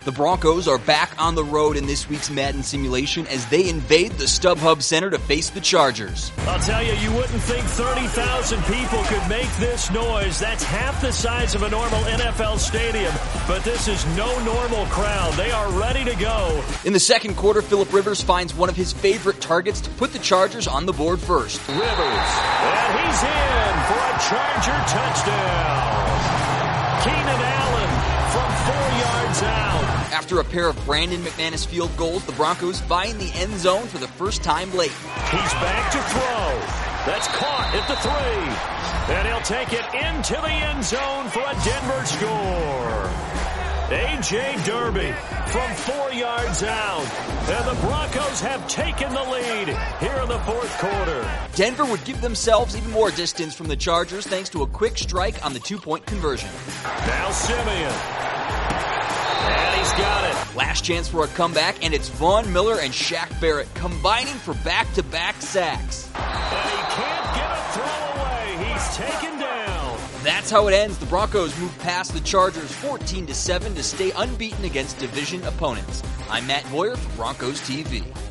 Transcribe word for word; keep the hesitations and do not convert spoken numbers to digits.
The Broncos are back on the road in this week's Madden simulation as they invade the StubHub Center to face the Chargers. I'll tell you, you wouldn't think thirty thousand people could make this noise. That's half the size of a normal N F L stadium. But this is no normal crowd. They are ready to go. In the second quarter, Phillip Rivers finds one of his favorite targets to put the Chargers on the board first. Rivers, and he's in for a Charger touchdown. Keenan Allen from four yards out. After a pair of Brandon McManus field goals, the Broncos find the end zone for the first time late. He's back to throw. That's caught at the three. And he'll take it into the end zone for a Denver score. A J Derby from four yards out. And the Broncos have taken the lead here in the fourth quarter. Denver would give themselves even more distance from the Chargers thanks to a quick strike on the two-point conversion. Now Simeon. And he's got it. Last chance for a comeback, and it's Von Miller and Shaq Barrett combining for back-to-back sacks. And he can't get a throw away. He's taken down. That's how it ends. The Broncos move past the Chargers fourteen to seven to stay unbeaten against division opponents. I'm Matt Boyer for Broncos T V.